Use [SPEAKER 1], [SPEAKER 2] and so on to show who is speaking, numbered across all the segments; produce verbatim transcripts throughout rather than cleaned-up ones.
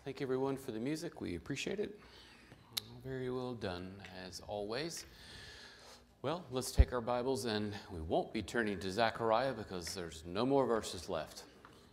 [SPEAKER 1] Thank you, everyone, for the music. We appreciate it. Very well done, as always. Well, let's take our Bibles, and we won't be turning to Zechariah because there's no more verses left.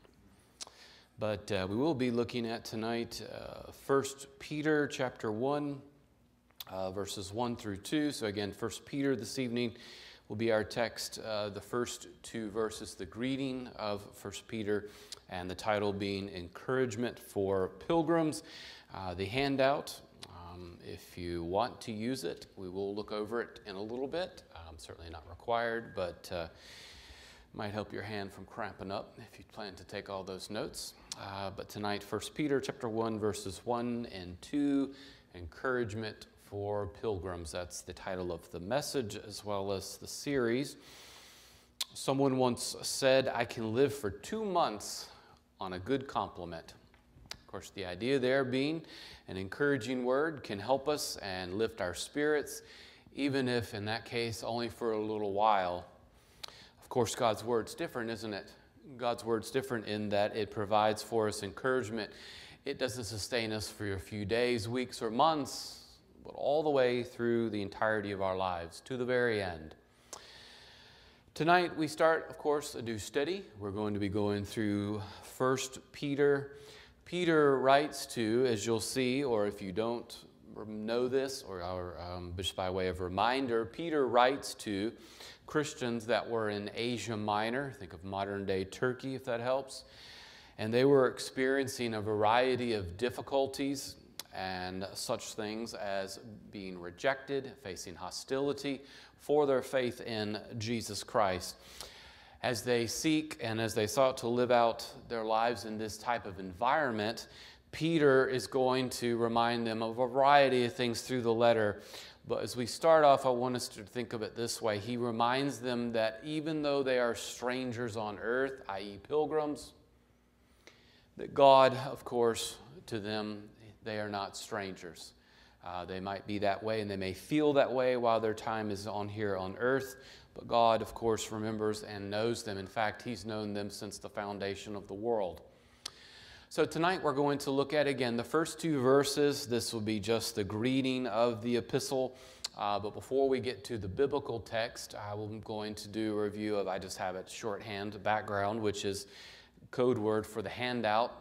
[SPEAKER 1] But uh, we will be looking at tonight uh, First Peter chapter one, uh, verses one through two. So again, First Peter this evening will be our text. Uh, the first two verses, the greeting of First Peter, and the title being Encouragement for Pilgrims. Uh, the handout, um, if you want to use it, we will look over it in a little bit. Um, certainly not required, but uh, might help your hand from cramping up if you plan to take all those notes. Uh, but tonight, First Peter chapter one, verses one and two, Encouragement for Pilgrims. That's the title of the message as well as the series. Someone once said, I can live for two months on a good compliment. Of course, the idea there being an encouraging word can help us and lift our spirits, even if in that case only for a little while. Of course, God's word's different, isn't it? God's word's different in that it provides for us encouragement. It doesn't sustain us for a few days, weeks, or months, but all the way through the entirety of our lives, to the very end. Tonight we start, of course, a new study. We're going to be going through First Peter. Peter writes to, as you'll see, or if you don't know this, or, or um, just by way of reminder, Peter writes to Christians that were in Asia Minor. Think of modern-day Turkey, if that helps. And they were experiencing a variety of difficulties and such things as being rejected, facing hostility for their faith in Jesus Christ. As they seek and as they sought to live out their lives in this type of environment, Peter is going to remind them of a variety of things through the letter. But as we start off, I want us to think of it this way. He reminds them that even though they are strangers on earth, that is pilgrims, that God, of course, to them, they are not strangers. Uh, they might be that way and they may feel that way while their time is on here on earth. But God, of course, remembers and knows them. In fact, He's known them since the foundation of the world. So tonight we're going to look at, again, the first two verses. This will be just the greeting of the epistle. Uh, but before we get to the biblical text, I'm going to do a review of, I just have it shorthand, background, which is code word for the handout.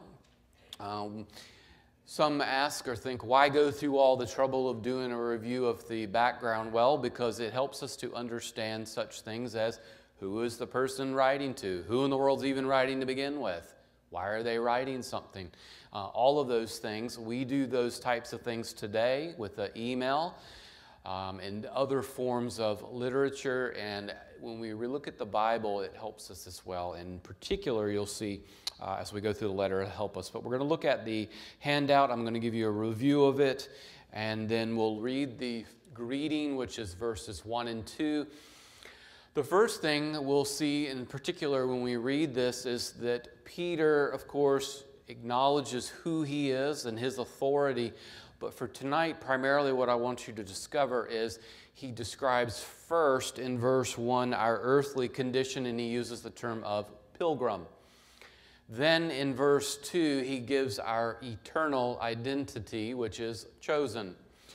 [SPEAKER 1] Um, Some ask or think, why go through all the trouble of doing a review of the background? Well, because it helps us to understand such things as who is the person writing to? Who in the world's even writing to begin with? Why are they writing something? Uh, all of those things. We do those types of things today with the email um, and other forms of literature. And when we look at the Bible, it helps us as well. In particular, you'll see Uh, as we go through the letter, it'll help us. But we're going to look at the handout. I'm going to give you a review of it, and then we'll read the greeting, which is verses one and two. The first thing we'll see in particular when we read this is that Peter, of course, acknowledges who he is and his authority. But for tonight, primarily what I want you to discover is he describes first in verse one our earthly condition, and he uses the term of pilgrim. Then in verse two, he gives our eternal identity, which is chosen.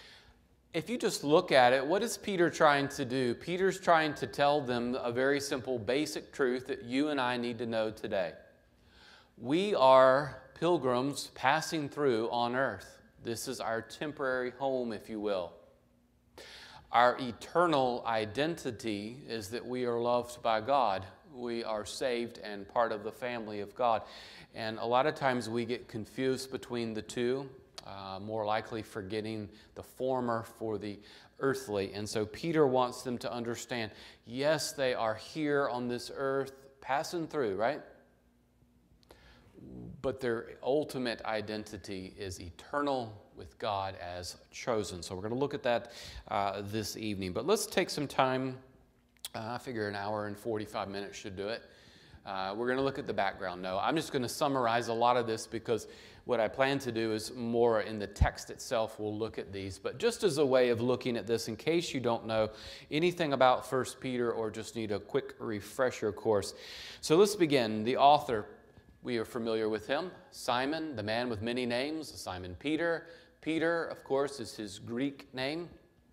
[SPEAKER 1] If you just look at it, what is Peter trying to do? Peter's trying to tell them a very simple, basic truth that you and I need to know today. We are pilgrims passing through on earth. This is our temporary home, if you will. Our eternal identity is that we are loved by God. We are saved and part of the family of God. And a lot of times we get confused between the two, uh, more likely forgetting the former for the earthly. And so Peter wants them to understand, yes, they are here on this earth passing through, right? But their ultimate identity is eternal with God as chosen. So we're going to look at that uh, this evening. But let's take some time. Uh, I figure an hour and forty-five minutes should do it. Uh, we're going to look at the background. No, I'm just going to summarize a lot of this because what I plan to do is more in the text itself. We'll look at these. But just as a way of looking at this, in case you don't know anything about First Peter or just need a quick refresher course. So let's begin. The author, We are familiar with him. Simon, the man with many names, Simon Peter. Peter, of course, is his Greek name.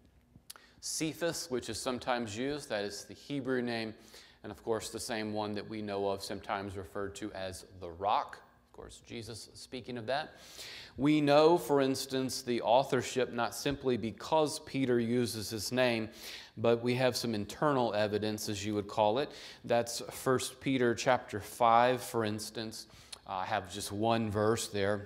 [SPEAKER 1] Cephas, which is sometimes used, that is the Hebrew name. And of course, the same one that we know of, sometimes referred to as the Rock. Of course, Jesus speaking of that. We know, for instance, the authorship not simply because Peter uses his name, but we have some internal evidence, as you would call it. That's First Peter chapter five, for instance. I have just one verse there.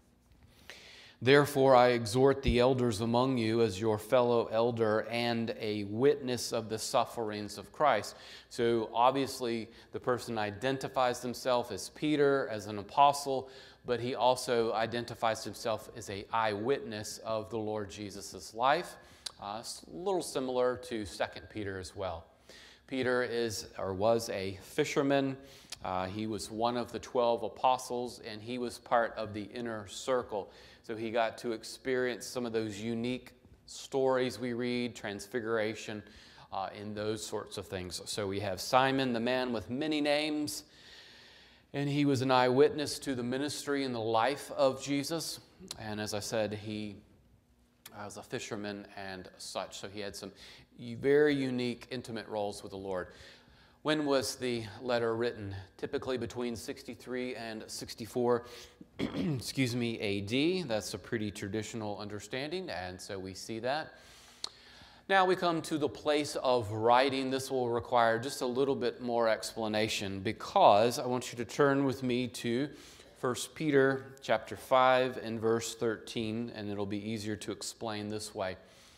[SPEAKER 1] Therefore, I exhort the elders among you as your fellow elder and a witness of the sufferings of Christ. So obviously, the person identifies himself as Peter, as an apostle, but he also identifies himself as an eyewitness of the Lord Jesus' life. Uh, it's a little similar to Second Peter as well. Peter is or was a fisherman. Uh, he was one of the twelve apostles, and he was part of the inner circle. So he got to experience some of those unique stories we read, transfiguration, uh, and those sorts of things. So we have Simon, the man with many names, and he was an eyewitness to the ministry and the life of Jesus. And as I said, he was a fisherman and such. So he had some very unique, intimate roles with the Lord. When was the letter written? Typically between sixty-three and sixty-four, excuse me, A D. That's a pretty traditional understanding, and so we see that. Now we come to the place of writing. This will require just a little bit more explanation, because I want you to turn with me to First Peter chapter five and verse thirteen, and it'll be easier to explain this way.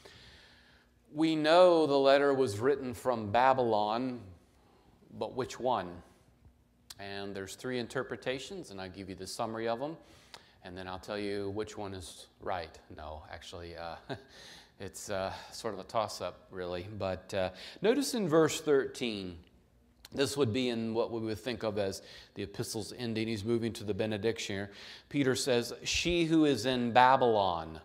[SPEAKER 1] We know the letter was written from Babylon, but which one? And there's three interpretations, and I'll give you the summary of them, and then I'll tell you which one is right. No, actually, uh, it's uh, sort of a toss-up, really. But uh, notice in verse thirteen, this would be in what we would think of as the epistle's ending. He's moving to the benediction here. Peter says, "She who is in Babylon,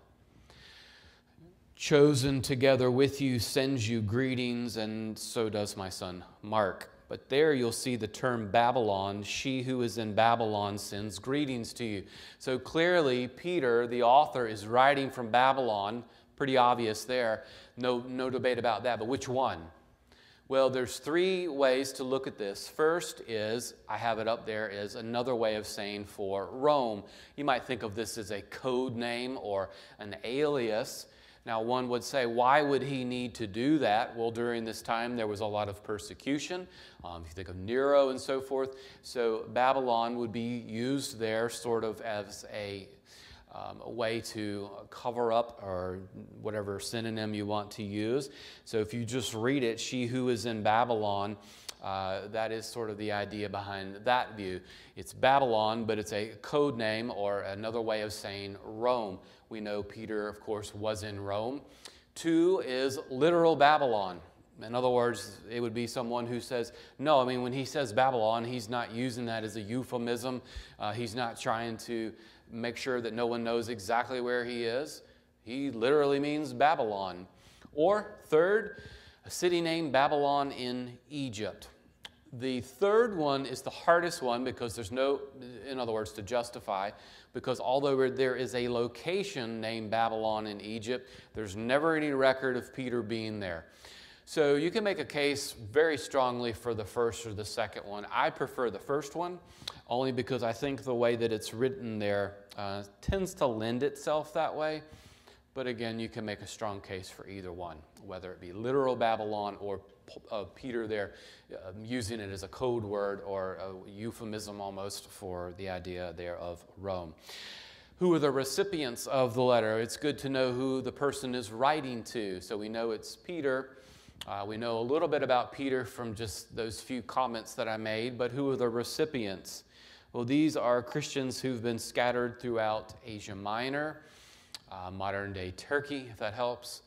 [SPEAKER 1] chosen together with you, sends you greetings, and so does my son Mark." But there you'll see the term Babylon. She who is in Babylon sends greetings to you. So clearly, Peter, the author, is writing from Babylon. Pretty obvious there. No, no debate about that. But which one? Well, there's three ways to look at this. First is, I have it up there, is another way of saying for Rome. You might think of this as a code name or an alias. Now, one would say, why would he need to do that? Well, during this time, there was a lot of persecution. Um, if you think of Nero and so forth. So Babylon would be used there sort of as a, um, a way to cover up, or whatever synonym you want to use. So if you just read it, she who is in Babylon, Uh, that is sort of the idea behind that view. It's Babylon, but it's a code name or another way of saying Rome. We know Peter, of course, was in Rome. Two is literal Babylon. In other words, it would be someone who says, no, I mean, when he says Babylon, he's not using that as a euphemism. Uh, he's not trying to make sure that no one knows exactly where he is. He literally means Babylon. Or third, a city named Babylon in Egypt. The third one is the hardest one, because there's no, in other words, to justify, because although there is a location named Babylon in Egypt, there's never any record of Peter being there. So you can make a case very strongly for the first or the second one. I prefer the first one, only because I think the way that it's written there uh, tends to lend itself that way. But again, you can make a strong case for either one, whether it be literal Babylon or uh, Peter there uh, using it as a code word or a euphemism almost for the idea there of Rome. Who are the recipients of the letter? It's good to know who the person is writing to. So we know it's Peter. Uh, we know a little bit about Peter from just those few comments that I made, but who are the recipients? Well, these are Christians who've been scattered throughout Asia Minor, Uh, modern-day Turkey, if that helps.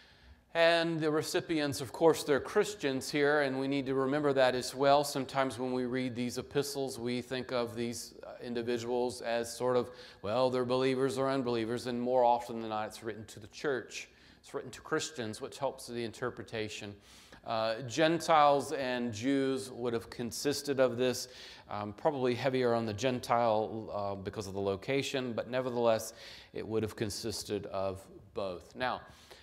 [SPEAKER 1] And the recipients, of course, they're Christians here, and we need to remember that as well. Sometimes when we read these epistles, we think of these uh, individuals as sort of, well, they're believers or unbelievers, and more often than not, it's written to the church. It's written to Christians, which helps the interpretation Uh, Gentiles and Jews would have consisted of this, um, probably heavier on the Gentile uh, because of the location, but nevertheless, it would have consisted of both. Now,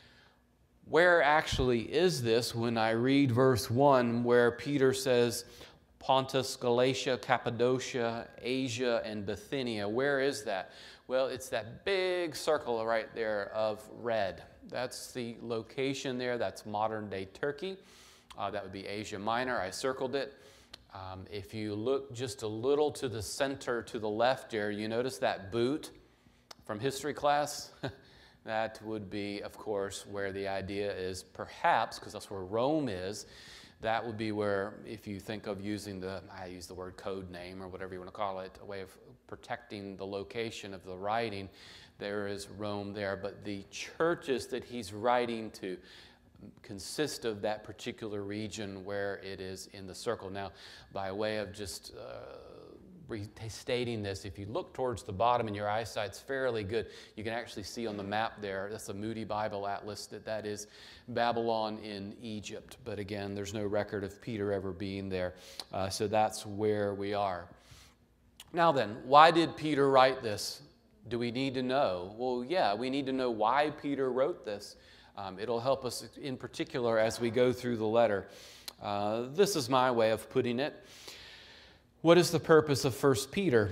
[SPEAKER 1] where actually is this when I read verse one, where Peter says, Pontus, Galatia, Cappadocia, Asia, and Bithynia? Where is that? Well, it's that big circle right there of red. That's the location there. That's modern-day Turkey. Uh, that would be Asia Minor. I circled it. Um, if you look just a little to the center, to the left there, you notice that boot from history class? That would be, of course, where the idea is perhaps, because that's where Rome is, that would be where, if you think of using the, I use the word code name or whatever you want to call it, a way of protecting the location of the writing, there is Rome there. But the churches that he's writing to consist of that particular region where it is in the circle. Now, by way of just uh, restating this, if you look towards the bottom and your eyesight's fairly good, you can actually see on the map there, that's a Moody Bible Atlas, that that is Babylon in Egypt. But again, there's no record of Peter ever being there. Uh, so that's where we are. Now then, why did Peter write this? Do we need to know? Well, yeah, we need to know why Peter wrote this. Um, it'll help us in particular as we go through the letter. Uh, this is my way of putting it. What is the purpose of First Peter?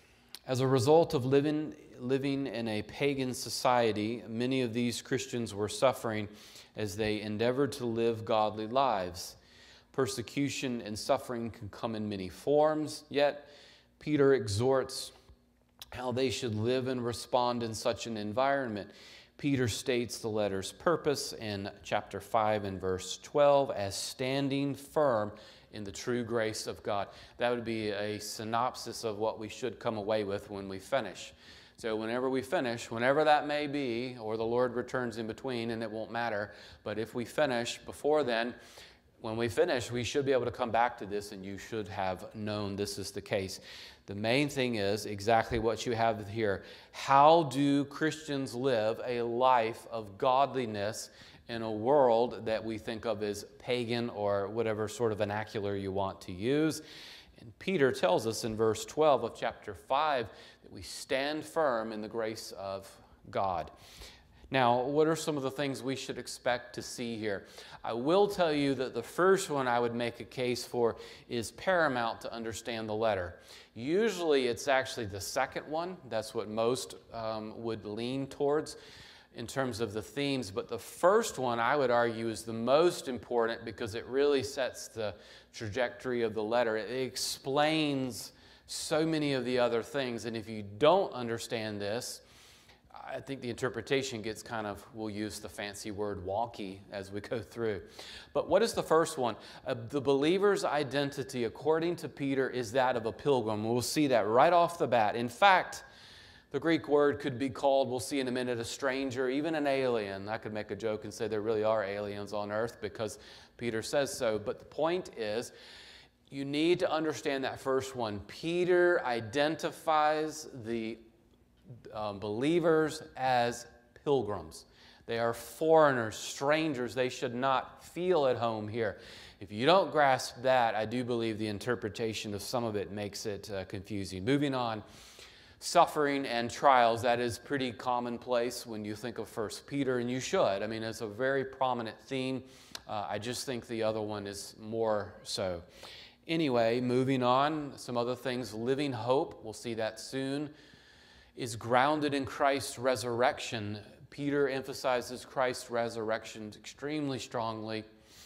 [SPEAKER 1] As a result of living, living in a pagan society, many of these Christians were suffering as they endeavored to live godly lives. Persecution and suffering can come in many forms, yet Peter exhorts how they should live and respond in such an environment. Peter states the letter's purpose in chapter five and verse twelve as standing firm in the true grace of God. That would be a synopsis of what we should come away with when we finish. So whenever we finish, whenever that may be, or the Lord returns in between, and it won't matter, but if we finish before then, when we finish, we should be able to come back to this, and you should have known this is the case. The main thing is exactly what you have here. How do Christians live a life of godliness in a world that we think of as pagan, or whatever sort of vernacular you want to use? And Peter tells us in verse twelve of chapter five that we stand firm in the grace of God. Now, what are some of the things we should expect to see here? I will tell you that the first one I would make a case for is paramount to understand the letter. Usually it's actually the second one. That's what most um, would lean towards in terms of the themes. But the first one, I would argue, is the most important because it really sets the trajectory of the letter. It explains so many of the other things. And if you don't understand this, I think the interpretation gets kind of, we'll use the fancy word wonky as we go through. But what is the first one? Uh, the believer's identity, according to Peter, is that of a pilgrim. We'll see that right off the bat. In fact, the Greek word could be called, we'll see in a minute, a stranger, even an alien. I could make a joke and say there really are aliens on earth because Peter says so. But the point is, you need to understand that first one. Peter identifies the Um, believers as pilgrims. They are foreigners, strangers. They should not feel at home here. If you don't grasp that, I do believe the interpretation of some of it makes it uh, confusing. Moving on, suffering and trials, that is pretty commonplace when you think of First Peter, and you should. I mean, it's a very prominent theme. Uh, I just think the other one is more so. Anyway, moving on, some other things. Living hope, we'll see that soon, is grounded in Christ's resurrection. Peter emphasizes Christ's resurrection extremely strongly.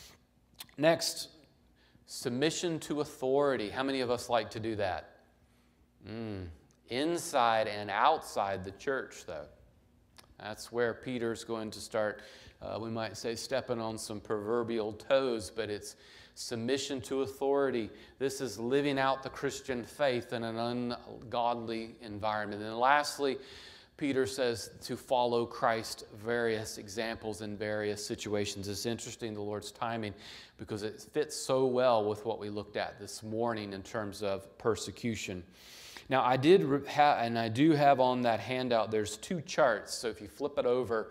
[SPEAKER 1] Next, submission to authority. How many of us like to do that? Mm. Inside and outside the church, though. That's where Peter's going to start, uh, we might say, stepping on some proverbial toes, but it's submission to authority. This is living out the Christian faith in an ungodly environment. And lastly, Peter says to follow Christ's various examples in various situations. It's interesting, the Lord's timing, because it fits so well with what we looked at this morning in terms of persecution. Now, I did have, and I do have on that handout, there's two charts. So if you flip it over,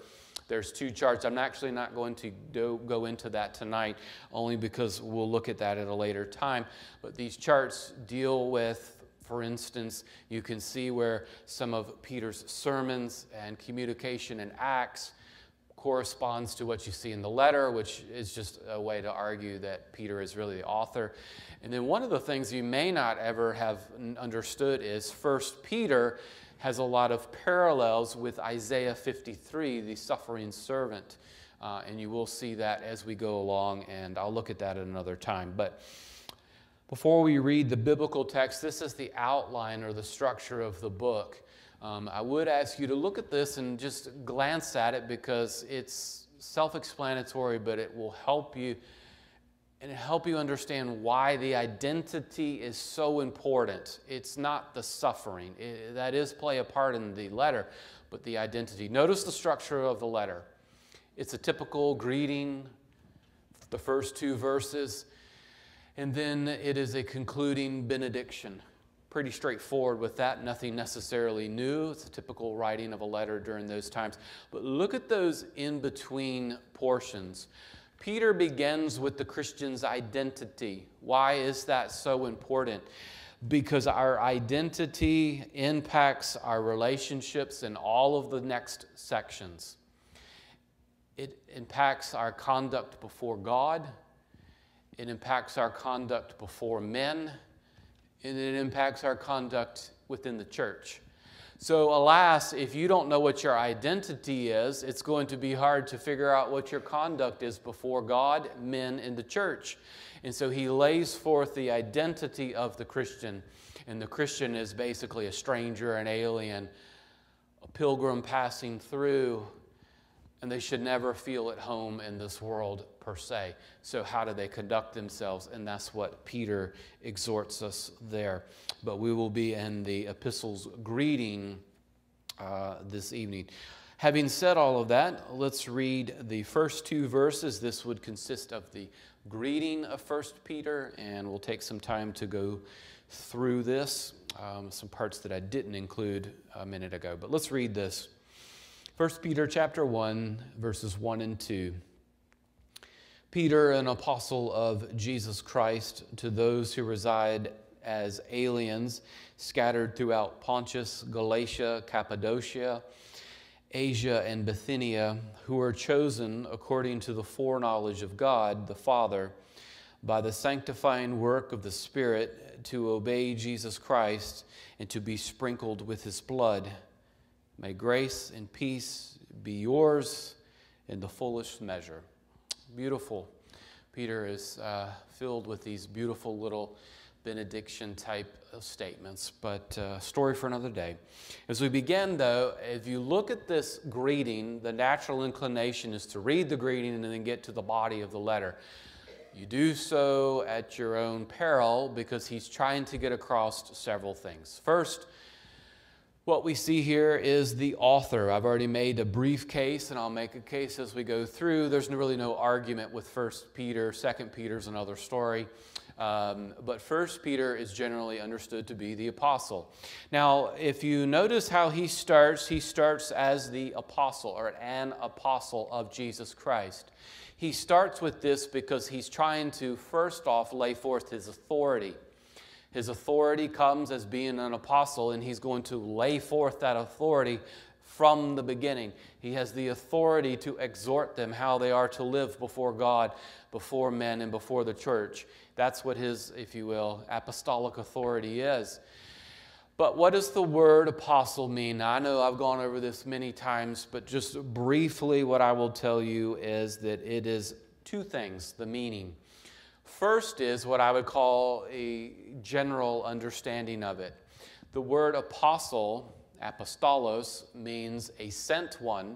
[SPEAKER 1] There's two charts. I'm actually not going to do, go into that tonight, only because we'll look at that at a later time. But these charts deal with, for instance, you can see where some of Peter's sermons and communication in Acts corresponds to what you see in the letter, which is just a way to argue that Peter is really the author. And then one of the things you may not ever have understood is First Peter has a lot of parallels with Isaiah fifty-three, the suffering servant. Uh, and you will see that as we go along, and I'll look at that at another time. But before we read the biblical text, this is the outline or the structure of the book. Um, I would ask you to look at this and just glance at it, because it's self-explanatory, but it will help you and help you understand why the identity is so important. It's not the suffering. It, that is play a part in the letter, but the identity. Notice the structure of the letter. It's a typical greeting, the first two verses, and then it is a concluding benediction. Pretty straightforward with that, nothing necessarily new. It's a typical writing of a letter during those times. But look at those in-between portions. Peter begins with the Christian's identity. Why is that so important? Because our identity impacts our relationships in all of the next sections. It impacts our conduct before God. It impacts our conduct before men. And it impacts our conduct within the church. So alas, if you don't know what your identity is, it's going to be hard to figure out what your conduct is before God, men, and the church. And so he lays forth the identity of the Christian. And the Christian is basically a stranger, an alien, a pilgrim passing through, and they should never feel at home in this world per se. So how do they conduct themselves? And that's what Peter exhorts us there. But we will be in the epistle's greeting uh, this evening. Having said all of that, let's read the first two verses. This would consist of the greeting of First Peter, and we'll take some time to go through this, um, some parts that I didn't include a minute ago. But let's read this. First Peter chapter one, verses one and two. Peter, an apostle of Jesus Christ, to those who reside as aliens scattered throughout Pontus, Galatia, Cappadocia, Asia, and Bithynia, who are chosen according to the foreknowledge of God the Father, by the sanctifying work of the Spirit, to obey Jesus Christ and to be sprinkled with his blood. May grace and peace be yours in the fullest measure. Beautiful. Peter is uh, filled with these beautiful little benediction type of statements, but uh, story for another day. As we begin, though, if you look at this greeting, the natural inclination is to read the greeting and then get to the body of the letter. You do so at your own peril, because he's trying to get across several things. First, what we see here is the author. I've already made a brief case, and I'll make a case as we go through. There's really no argument with First Peter. Second Peter is another story. Um, but First Peter is generally understood to be the apostle. Now, if you notice how he starts, he starts as the apostle, or an apostle of Jesus Christ. He starts with this because he's trying to, first off, lay forth his authority. His authority comes as being an apostle, and he's going to lay forth that authority from the beginning. He has the authority to exhort them how they are to live before God, before men, and before the church. That's what his, if you will, apostolic authority is. But what does the word apostle mean? Now, I know I've gone over this many times, but just briefly what I will tell you is that it is two things, the meaning. First is what I would call a general understanding of it. The word apostle, apostolos, means a sent one,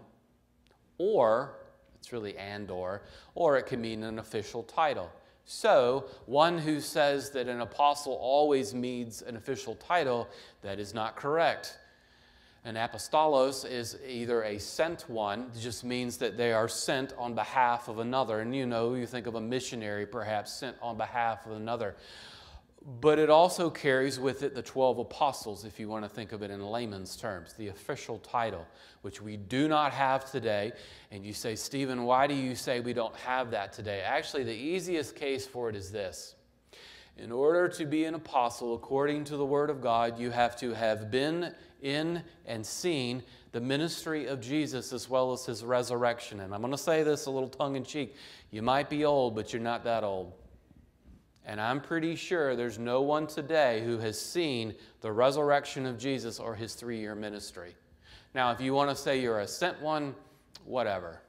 [SPEAKER 1] or, it's really and or, or it can mean an official title. So, one who says that an apostle always means an official title, that is not correct. An apostolos is either a sent one, it just means that they are sent on behalf of another. And you know, you think of a missionary perhaps sent on behalf of another. But it also carries with it the twelve apostles, if you want to think of it in layman's terms, the official title, which we do not have today. And you say, Stephen, why do you say we don't have that today? Actually, the easiest case for it is this. In order to be an apostle, according to the Word of God, you have to have been in and seen the ministry of Jesus as well as His resurrection. And I'm going to say this a little tongue-in-cheek. You might be old, but you're not that old. And I'm pretty sure there's no one today who has seen the resurrection of Jesus or His three-year ministry. Now, if you want to say you're a sent one, whatever.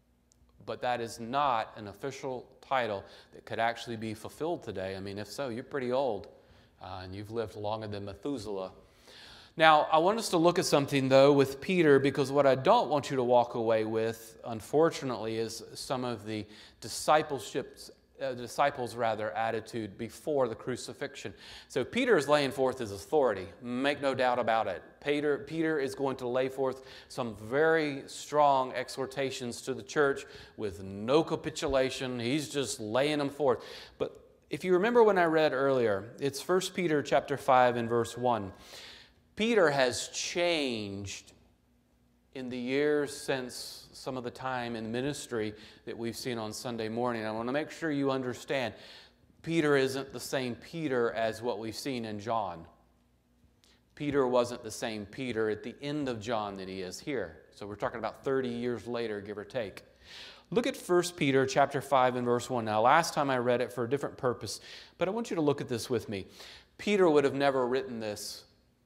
[SPEAKER 1] But that is not an official title that could actually be fulfilled today. I mean, if so, you're pretty old, uh, and you've lived longer than Methuselah. Now, I want us to look at something, though, with Peter, because what I don't want you to walk away with, unfortunately, is some of the discipleship's Uh, disciples rather attitude before the crucifixion. So Peter is laying forth his authority, make no doubt about it. Peter, Peter is going to lay forth some very strong exhortations to the church with no capitulation. He's just laying them forth. But if you remember when I read earlier, it's First Peter chapter five and verse one. Peter has changed in the years since some of the time in ministry that we've seen on Sunday morning. I want to make sure you understand, Peter isn't the same Peter as what we've seen in John. Peter wasn't the same Peter at the end of John that he is here. So we're talking about thirty years later, give or take. Look at First Peter chapter five and verse one. Now, last time I read it for a different purpose, but I want you to look at this with me. Peter would have never written this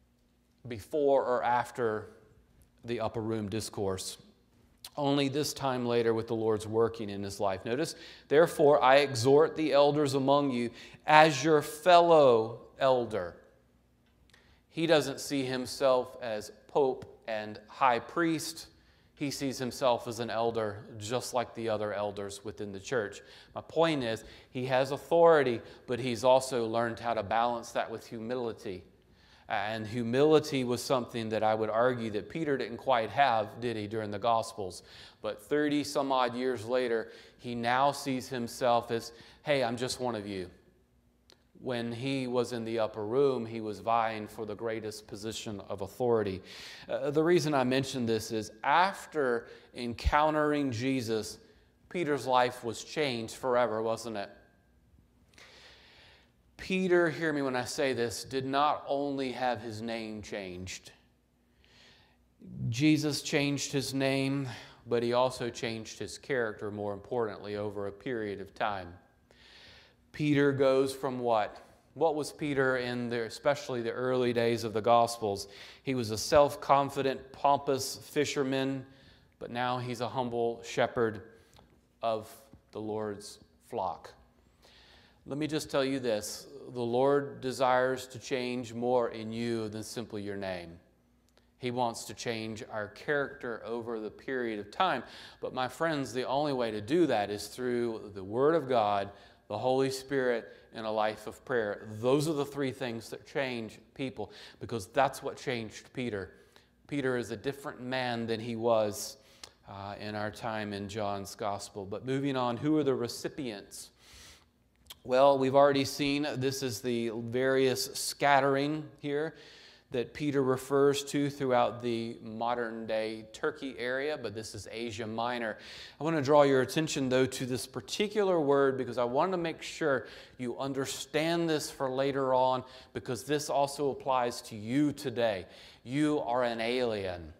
[SPEAKER 1] before or after the upper room discourse. Only this time later with the Lord's working in his life. Notice, therefore I exhort the elders among you as your fellow elder. He doesn't see himself as pope and high priest. He sees himself as an elder just like the other elders within the church. My point is, he has authority, but he's also learned how to balance that with humility. And humility was something that I would argue that Peter didn't quite have, did he, during the Gospels? But thirty some odd years later, he now sees himself as, hey, I'm just one of you. When he was in the upper room, he was vying for the greatest position of authority. Uh, the reason I mention this is after encountering Jesus, Peter's life was changed forever, wasn't it? Peter, hear me when I say this, did not only have his name changed. Jesus changed his name, but he also changed his character, more importantly, over a period of time. Peter goes from what? What was Peter in the, especially the early days of the Gospels? He was a self-confident, pompous fisherman, but now he's a humble shepherd of the Lord's flock. Let me just tell you this. The Lord desires to change more in you than simply your name. He wants to change our character over the period of time. But my friends, the only way to do that is through the Word of God, the Holy Spirit, and a life of prayer. Those are the three things that change people, because that's what changed Peter. Peter is a different man than he was uh, in our time in John's Gospel. But moving on, who are the recipients? Well, we've already seen this is the various scattering here that Peter refers to throughout the modern-day Turkey area, but this is Asia Minor. I want to draw your attention, though, to this particular word because I want to make sure you understand this for later on, because this also applies to you today. You are an alien.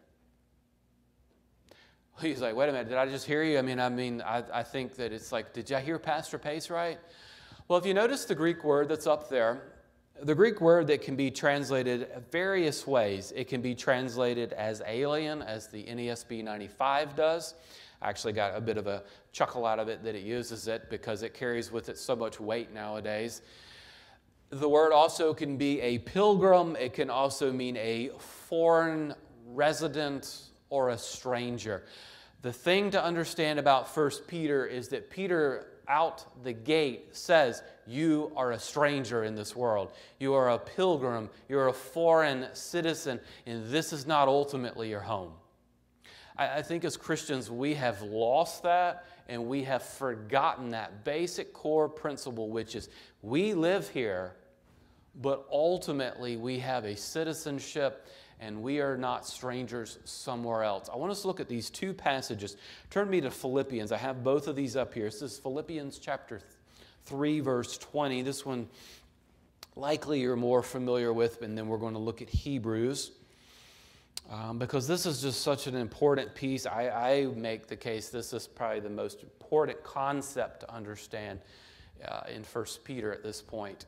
[SPEAKER 1] He's like, wait a minute, did I just hear you? I mean, I mean, I, I think that it's like, did I hear Pastor Pace right? Well, if you notice the Greek word that's up there, the Greek word that can be translated various ways. It can be translated as alien, as the N E S B ninety-five does. I actually got a bit of a chuckle out of it that it uses it because it carries with it so much weight nowadays. The word also can be a pilgrim. It can also mean a foreign resident or a stranger. The thing to understand about First Peter is that Peter out the gate says, you are a stranger in this world. You are a pilgrim. You're a foreign citizen, and this is not ultimately your home. I, I think as Christians, we have lost that, and we have forgotten that basic core principle, which is we live here, but ultimately we have a citizenship and we are not strangers somewhere else. I want us to look at these two passages. Turn me to Philippians. I have both of these up here. This is Philippians chapter three, verse twenty. This one likely you're more familiar with, and then we're going to look at Hebrews. Um, because this is just such an important piece. I, I make the case this is probably the most important concept to understand uh, in First Peter at this point.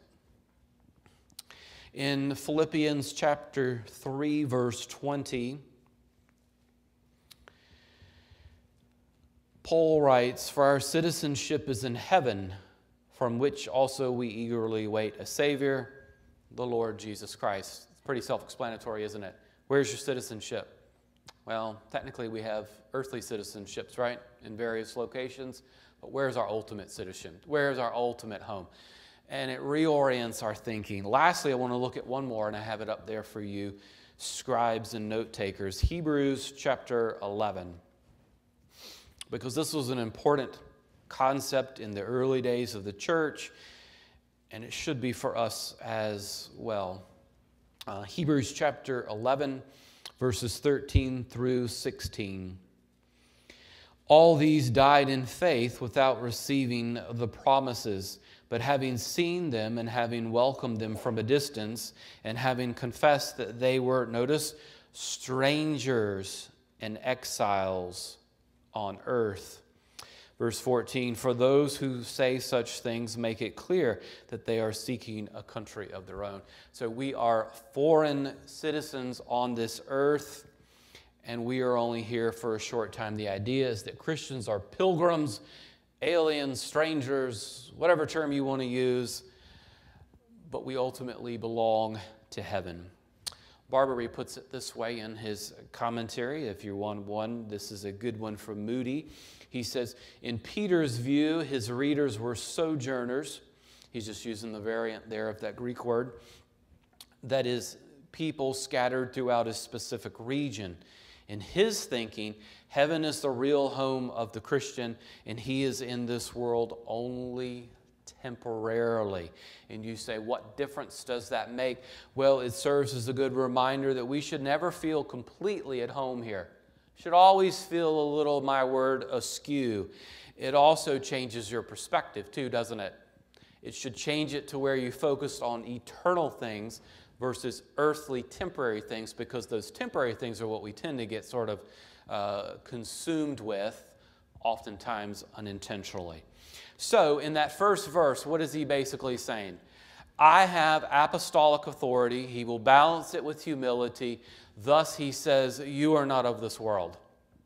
[SPEAKER 1] In Philippians chapter three, verse twenty, Paul writes, "For our citizenship is in heaven, from which also we eagerly wait a Savior, the Lord Jesus Christ." It's pretty self-explanatory, isn't it? Where's your citizenship? Well, technically we have earthly citizenships, right, in various locations, but where's our ultimate citizenship? Where's our ultimate home? And it reorients our thinking. Lastly, I want to look at one more, and I have it up there for you, scribes and note takers. Hebrews chapter eleven. Because this was an important concept in the early days of the church, and it should be for us as well. Uh, Hebrews chapter eleven, verses thirteen through sixteen. "All these died in faith without receiving the promises, but having seen them and having welcomed them from a distance, and having confessed that they were," notice, "strangers and exiles on earth." Verse fourteen, "For those who say such things make it clear that they are seeking a country of their own." So we are foreign citizens on this earth, and we are only here for a short time. The idea is that Christians are pilgrims, aliens, strangers, whatever term you want to use, but we ultimately belong to heaven. Barbary puts it this way in his commentary. If you want one, this is a good one from Moody. He says, in Peter's view, his readers were sojourners. He's just using the variant there of that Greek word. That is, people scattered throughout a specific region. In his thinking, heaven is the real home of the Christian, and he is in this world only temporarily. And you say, what difference does that make? Well, it serves as a good reminder that we should never feel completely at home here. Should always feel a little, my word, askew. It also changes your perspective too, doesn't it? It should change it to where you focus on eternal things versus earthly temporary things, because those temporary things are what we tend to get sort of uh, consumed with, oftentimes unintentionally. So in that first verse, what is he basically saying? I have apostolic authority. He will balance it with humility. Thus, he says, you are not of this world.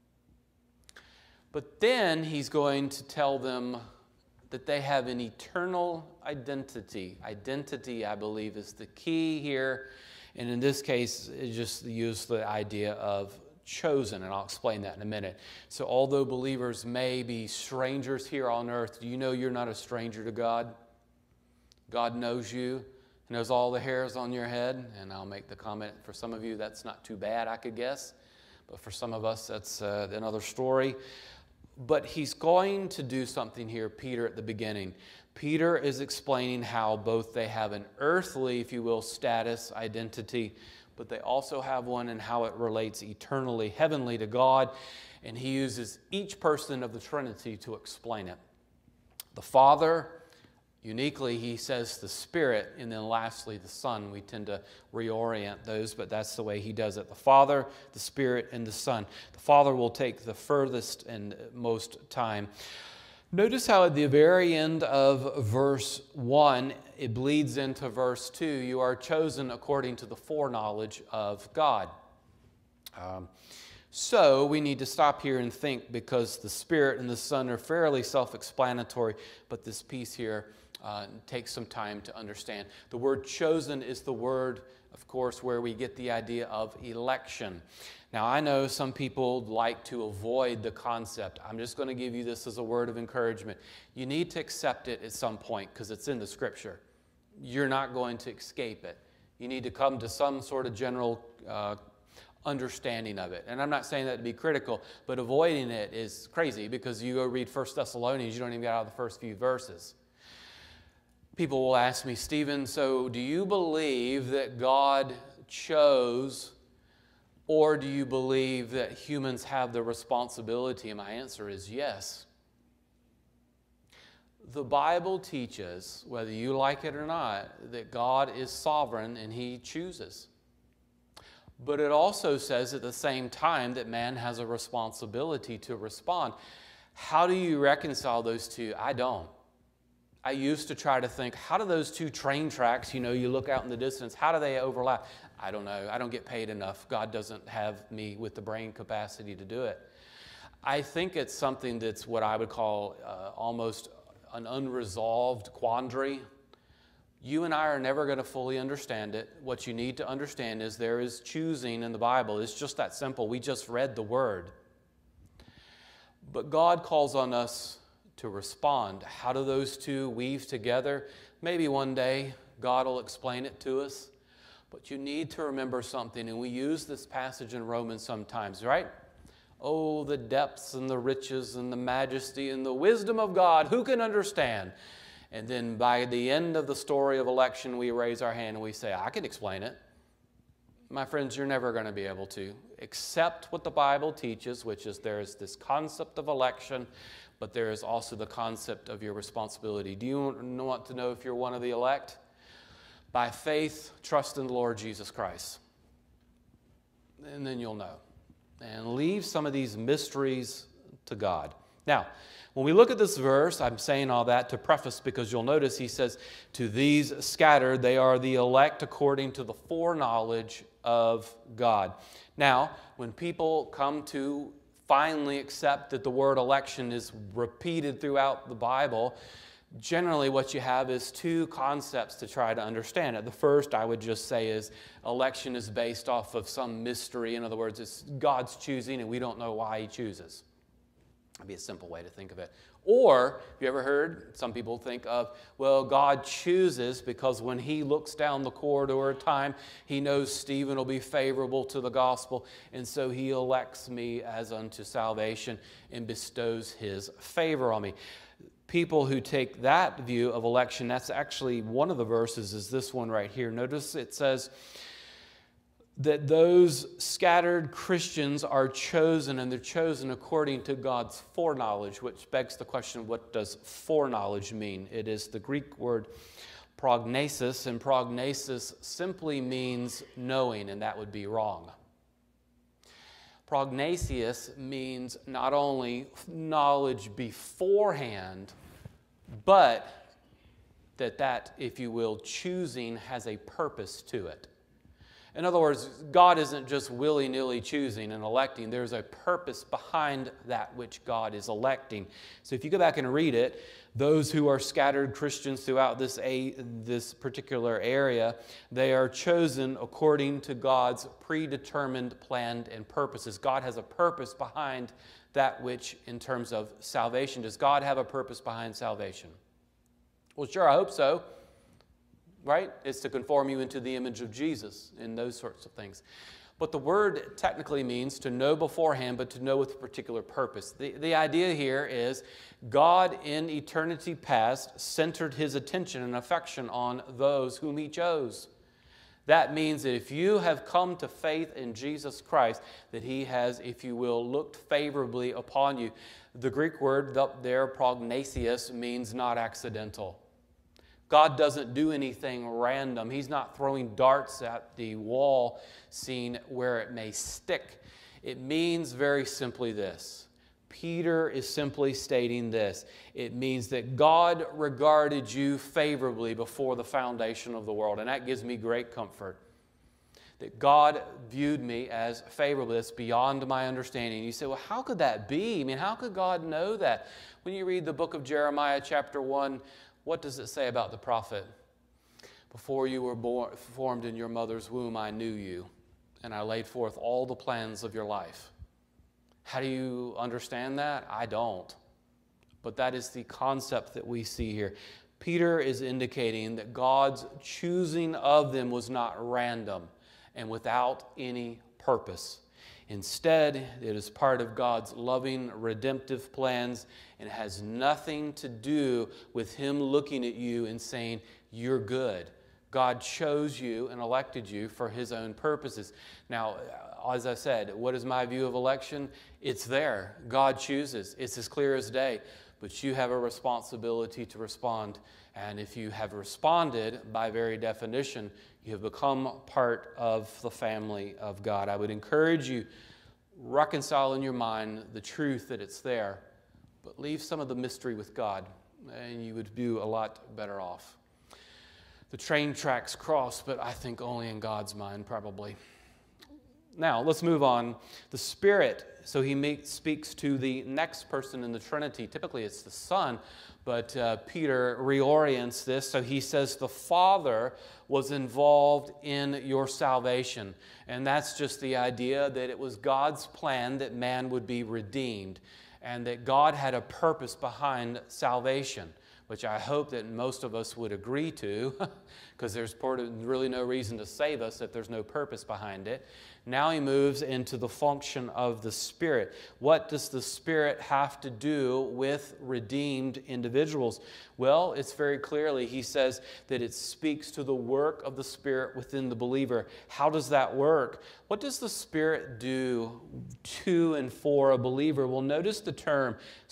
[SPEAKER 1] But then he's going to tell them that they have an eternal identity. Identity, I believe, is the key here. And in this case, it just used the idea of chosen, and I'll explain that in a minute. So although believers may be strangers here on earth, do you know you're not a stranger to God? God knows you. He knows all the hairs on your head. And I'll make the comment, for some of you, that's not too bad, I could guess. But for some of us, that's uh, another story. But he's going to do something here, Peter, at the beginning. Peter is explaining how both they have an earthly, if you will, status, identity, but they also have one in how it relates eternally, heavenly to God. And he uses each person of the Trinity to explain it. The Father, uniquely, he says the Spirit, and then lastly the Son. We tend to reorient those, but that's the way he does it. The Father, the Spirit, and the Son. The Father will take the furthest and most time. Notice how at the very end of verse one, it bleeds into verse two. You are chosen according to the foreknowledge of God. Um, so we need to stop here and think, because the Spirit and the Son are fairly self-explanatory, but this piece here uh, takes some time to understand. The word chosen is the word, of course, where we get the idea of election. Now, I know some people like to avoid the concept. I'm just going to give you this as a word of encouragement. You need to accept it at some point because it's in the Scripture. You're not going to escape it. You need to come to some sort of general uh, understanding of it. And I'm not saying that to be critical, but avoiding it is crazy, because you go read First Thessalonians, you don't even get out of the first few verses. People will ask me, Stephen, so do you believe that God chose, or do you believe that humans have the responsibility? And my answer is yes. The Bible teaches, whether you like it or not, that God is sovereign and He chooses. But it also says at the same time that man has a responsibility to respond. How do you reconcile those two? I don't. I used to try to think, how do those two train tracks, you know, you look out in the distance, how do they overlap? I don't know. I don't get paid enough. God doesn't have me with the brain capacity to do it. I think it's something that's what I would call uh, almost an unresolved quandary. You and I are never going to fully understand it. What you need to understand is there is choosing in the Bible. It's just that simple. We just read the word. But God calls on us to respond. How do those two weave together? Maybe one day God will explain it to us. But you need to remember something, and we use this passage in Romans sometimes, right? Oh, the depths and the riches and the majesty and the wisdom of God, who can understand? And then by the end of the story of election, we raise our hand and we say, I can explain it. My friends, you're never going to be able to. Accept what the Bible teaches, which is there is this concept of election, but there is also the concept of your responsibility. Do you want to know if you're one of the elect? By faith, trust in the Lord Jesus Christ. And then you'll know. And leave some of these mysteries to God. Now, when we look at this verse, I'm saying all that to preface because you'll notice he says, to these scattered, they are the elect according to the foreknowledge of God. Now, when people come to finally accept that the word election is repeated throughout the Bible, generally what you have is two concepts to try to understand it. The first, I would just say, is election is based off of some mystery. In other words, it's God's choosing and we don't know why He chooses. That'd be a simple way to think of it. Or, have you ever heard, some people think of, well, God chooses because when He looks down the corridor of time, He knows Stephen will be favorable to the gospel, and so He elects me as unto salvation and bestows His favor on me. People who take that view of election, that's actually one of the verses is this one right here. Notice it says that those scattered Christians are chosen, and they're chosen according to God's foreknowledge, which begs the question, what does foreknowledge mean? It is the Greek word prognesis, and prognesis simply means knowing, and that would be wrong. Prognesius means not only knowledge beforehand, but that that, if you will, choosing has a purpose to it. In other words, God isn't just willy-nilly choosing and electing. There's a purpose behind that which God is electing. So if you go back and read it, those who are scattered Christians throughout this, a, this particular area, they are chosen according to God's predetermined plan and purposes. God has a purpose behind that which, in terms of salvation, does God have a purpose behind salvation? Well, sure, I hope so. Right? It's to conform you into the image of Jesus and those sorts of things. But the word technically means to know beforehand, but to know with a particular purpose. The, the idea here is God in eternity past centered His attention and affection on those whom He chose. That means that if you have come to faith in Jesus Christ, that He has, if you will, looked favorably upon you. The Greek word up there, prognesius, means not accidental. God doesn't do anything random. He's not throwing darts at the wall, seeing where it may stick. It means very simply this. Peter is simply stating this. It means that God regarded you favorably before the foundation of the world, and that gives me great comfort. That God viewed me as favorable. That's beyond my understanding. You say, well, how could that be? I mean, how could God know that? When you read the book of Jeremiah, chapter one, what does it say about the prophet? Before you were born, formed in your mother's womb, I knew you, and I laid forth all the plans of your life. How do you understand that? I don't. But that is the concept that we see here. Peter is indicating that God's choosing of them was not random and without any purpose. Instead, it is part of God's loving, redemptive plans and has nothing to do with Him looking at you and saying, you're good. God chose you and elected you for His own purposes. Now, as I said, what is my view of election? It's there. God chooses. It's as clear as day. But you have a responsibility to respond. And if you have responded, by very definition, you have become part of the family of God. I would encourage you, reconcile in your mind the truth that it's there, but leave some of the mystery with God, and you would do a lot better off. The train tracks cross, but I think only in God's mind, probably. Now, let's move on. The Spirit, so he makes, speaks to the next person in the Trinity. Typically, it's the Son, but uh, Peter reorients this. So he says the Father was involved in your salvation. And that's just the idea that it was God's plan that man would be redeemed and that God had a purpose behind salvation, which I hope that most of us would agree to, because there's really no reason to save us if there's no purpose behind it. Now he moves into the function of the Spirit. What does the Spirit have to do with redeemed individuals? Well, it's very clearly, he says that it speaks to the work of the Spirit within the believer. How does that work? What does the Spirit do to and for a believer? Well, notice the term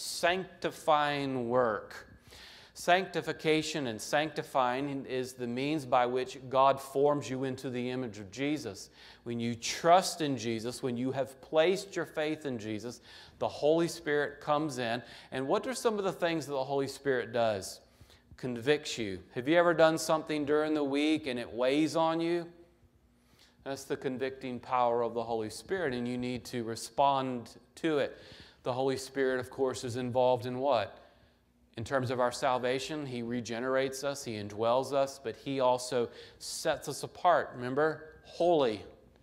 [SPEAKER 1] sanctifying work. Sanctification and sanctifying is the means by which God forms you into the image of Jesus. When you trust in Jesus, when you have placed your faith in Jesus, the Holy Spirit comes in. And what are some of the things that the Holy Spirit does? Convicts you. Have you ever done something during the week and it weighs on you? That's the convicting power of the Holy Spirit, and you need to respond to it. The Holy Spirit, of course, is involved in what? In terms of our salvation, He regenerates us, He indwells us, but He also sets us apart, remember? Holy,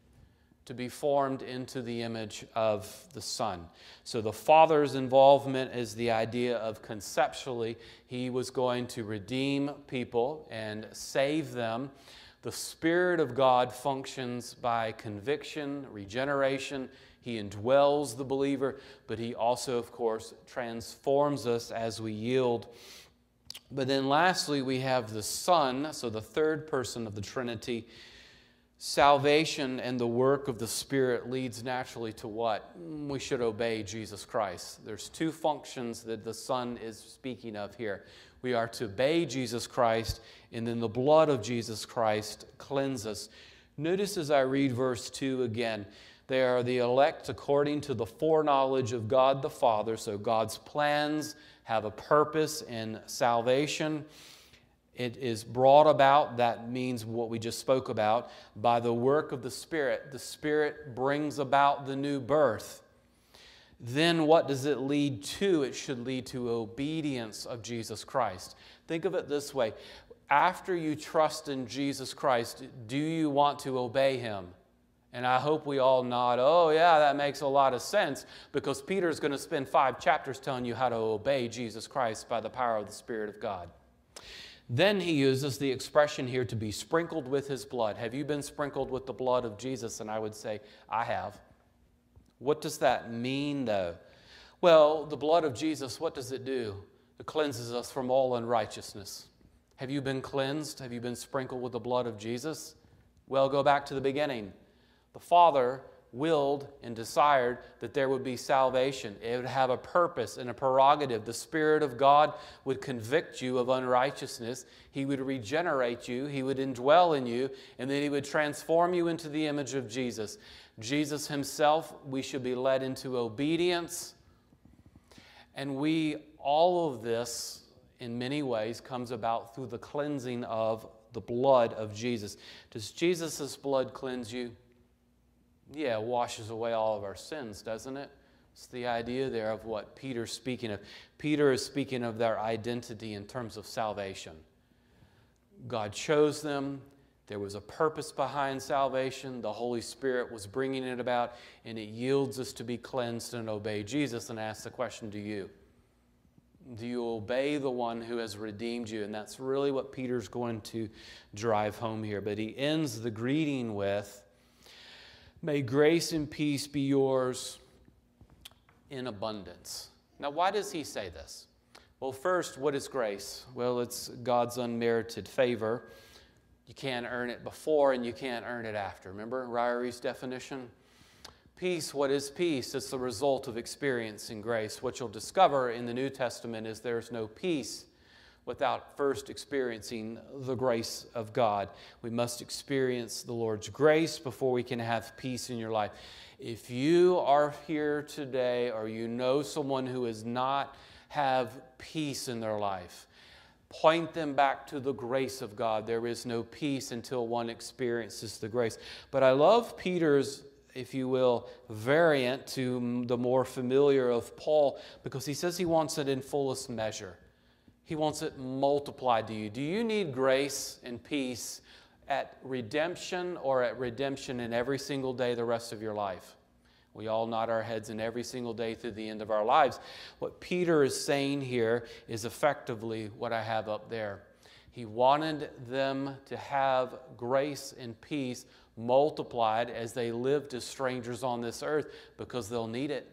[SPEAKER 1] to be formed into the image of the Son. So the Father's involvement is the idea of conceptually, He was going to redeem people and save them. The Spirit of God functions by conviction, regeneration. He indwells the believer, but He also, of course, transforms us as we yield. But then lastly, we have the Son, so the third person of the Trinity. Salvation and the work of the Spirit leads naturally to what? We should obey Jesus Christ. There's two functions that the Son is speaking of here. We are to obey Jesus Christ, and then the blood of Jesus Christ cleanses us. Notice as I read verse two again, they are the elect according to the foreknowledge of God the Father. So God's plans have a purpose in salvation. It is brought about, that means what we just spoke about, by the work of the Spirit. The Spirit brings about the new birth. Then what does it lead to? It should lead to obedience of Jesus Christ. Think of it this way. After you trust in Jesus Christ, do you want to obey Him? And I hope we all nod, oh yeah, that makes a lot of sense, because Peter's going to spend five chapters telling you how to obey Jesus Christ by the power of the Spirit of God. Then he uses the expression here to be sprinkled with His blood. Have you been sprinkled with the blood of Jesus? And I would say, I have. What does that mean, though? Well, the blood of Jesus, what does it do? It cleanses us from all unrighteousness. Have you been cleansed? Have you been sprinkled with the blood of Jesus? Well, go back to the beginning. The Father willed and desired that there would be salvation. It would have a purpose and a prerogative. The Spirit of God would convict you of unrighteousness. He would regenerate you. He would indwell in you. And then He would transform you into the image of Jesus. Jesus Himself, we should be led into obedience. And we, all of this, in many ways, comes about through the cleansing of the blood of Jesus. Does Jesus' blood cleanse you? Yeah, it washes away all of our sins, doesn't it? It's the idea there of what Peter's speaking of. Peter is speaking of their identity in terms of salvation. God chose them. There was a purpose behind salvation. The Holy Spirit was bringing it about, and it yields us to be cleansed and obey Jesus. And I ask the question, do you? Do you obey the one who has redeemed you? And that's really what Peter's going to drive home here. But he ends the greeting with, May grace and peace be yours in abundance. Now, why does he say this? Well, first, what is grace? Well, it's God's unmerited favor. You can't earn it before and you can't earn it after. Remember Ryrie's definition? Peace, what is peace? It's the result of experiencing grace. What you'll discover in the New Testament is there's no peace without first experiencing the grace of God. We must experience the Lord's grace before we can have peace in your life. If you are here today or you know someone who does not have peace in their life, point them back to the grace of God. There is no peace until one experiences the grace. But I love Peter's, if you will, variant to the more familiar of Paul, because he says he wants it in fullest measure. He wants it multiplied to you. Do you need grace and peace at redemption or at redemption in every single day the rest of your life? We all nod our heads in every single day through the end of our lives. What Peter is saying here is effectively what I have up there. He wanted them to have grace and peace multiplied as they lived as strangers on this earth, because they'll need it.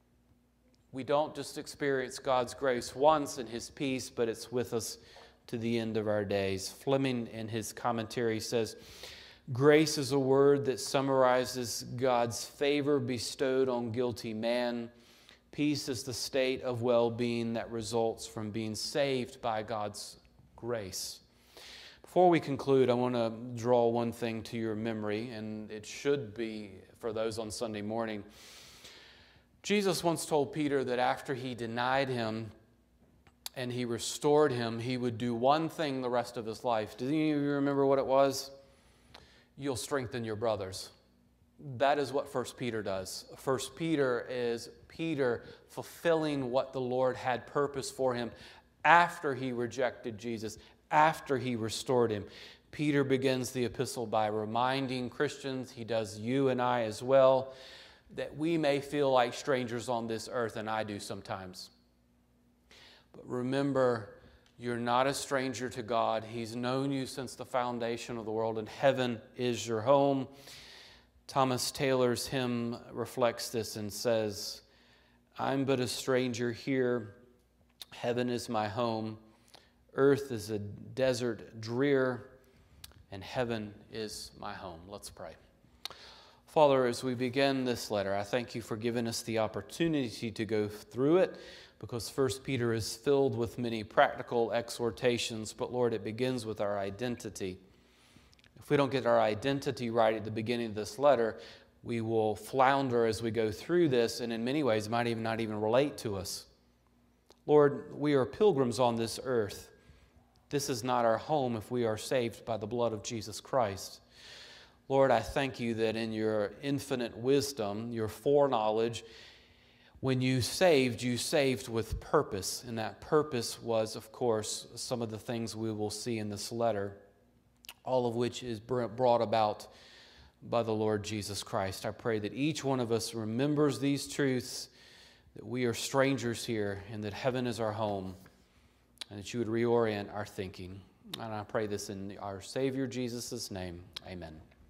[SPEAKER 1] We don't just experience God's grace once and His peace, but it's with us to the end of our days. Fleming, in his commentary, says, grace is a word that summarizes God's favor bestowed on guilty man. Peace is the state of well-being that results from being saved by God's grace. Before we conclude, I want to draw one thing to your memory, and it should be for those on Sunday morning. Jesus once told Peter that after he denied him and he restored him, he would do one thing the rest of his life. Do any of you remember what it was? You'll strengthen your brothers. That is what First Peter does. First Peter is Peter fulfilling what the Lord had purpose for him after he rejected Jesus, after he restored him. Peter begins the epistle by reminding Christians, he does you and I as well, that we may feel like strangers on this earth, and I do sometimes. But remember, you're not a stranger to God. He's known you since the foundation of the world, and heaven is your home. Thomas Taylor's hymn reflects this and says, I'm but a stranger here. Heaven is my home. Earth is a desert drear, and heaven is my home. Let's pray. Father, as we begin this letter, I thank you for giving us the opportunity to go through it, because First Peter is filled with many practical exhortations, but Lord, it begins with our identity. If we don't get our identity right at the beginning of this letter, we will flounder as we go through this, and in many ways might even not even relate to us. Lord, we are pilgrims on this earth. This is not our home if we are saved by the blood of Jesus Christ. Lord, I thank you that in your infinite wisdom, your foreknowledge, when you saved, you saved with purpose. And that purpose was, of course, some of the things we will see in this letter, all of which is brought about by the Lord Jesus Christ. I pray that each one of us remembers these truths, that we are strangers here and that heaven is our home, and that you would reorient our thinking. And I pray this in our Savior Jesus' name. Amen.